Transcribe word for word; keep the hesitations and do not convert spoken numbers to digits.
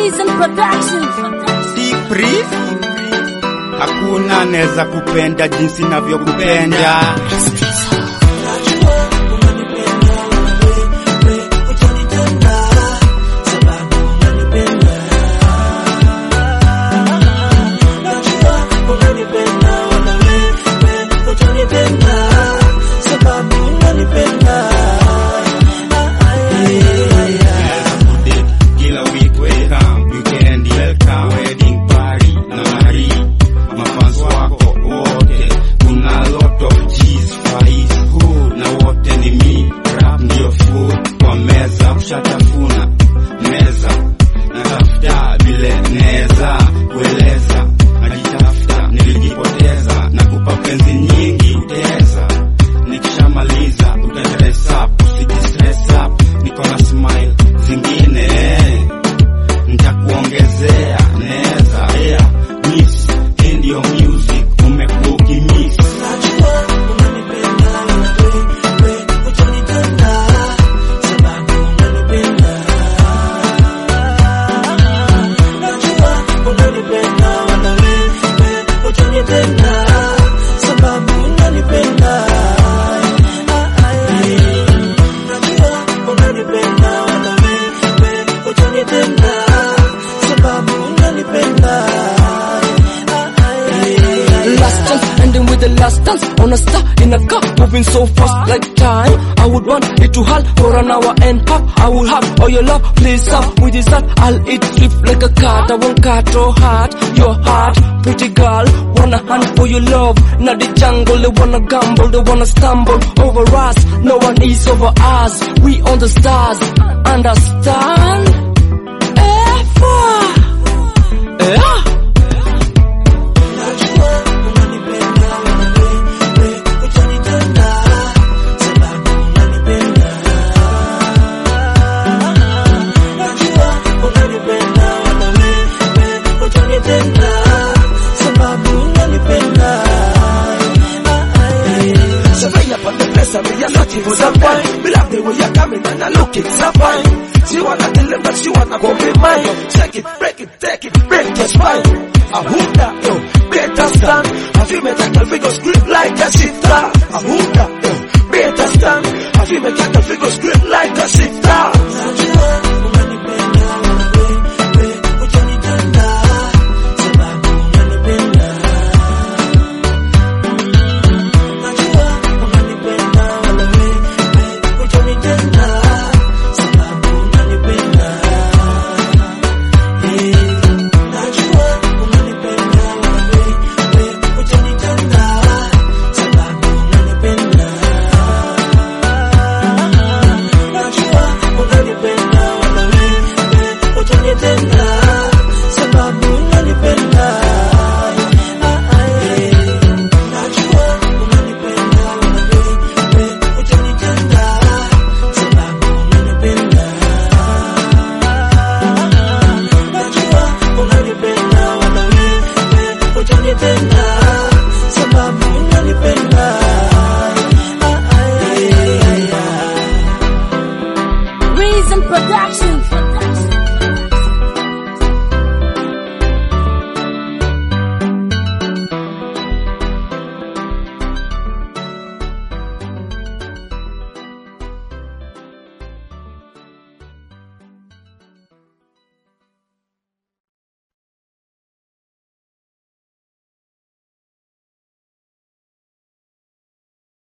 Season Production. T-Free, hakuna neza kupenda jinsi navyokupenda. Shatafuna meza natafuta vile neza kueleza, najitafuta nilijipoteza na kupa penzi nyingi uteza, nikishamaliza utadress up usijistress up, niko na smile zingine nitakuongezea neza yeah miss in your music umekuki miss. The last dance on a star in a car moving so fast like time. I would want it to halt for an hour and half. I will have all your love, please stop with this heart. I'll eat sleep like a cat. I won't cut your heart, your heart, pretty girl. Wanna hunt for your love, not the jungle. They wanna gamble, they wanna stumble over us. No one is over us. We on the stars, understand? F yeah. For some time, me love the way you're coming and I look it so fine. She wanna tell them that she wanna go be mine. Shake it, break it, take it, break your spine. I hope that yo, better stand. I feel make a girl figure scream like a shifter. I hope that yo, better stand. I feel make a girl figure scream like a shifter.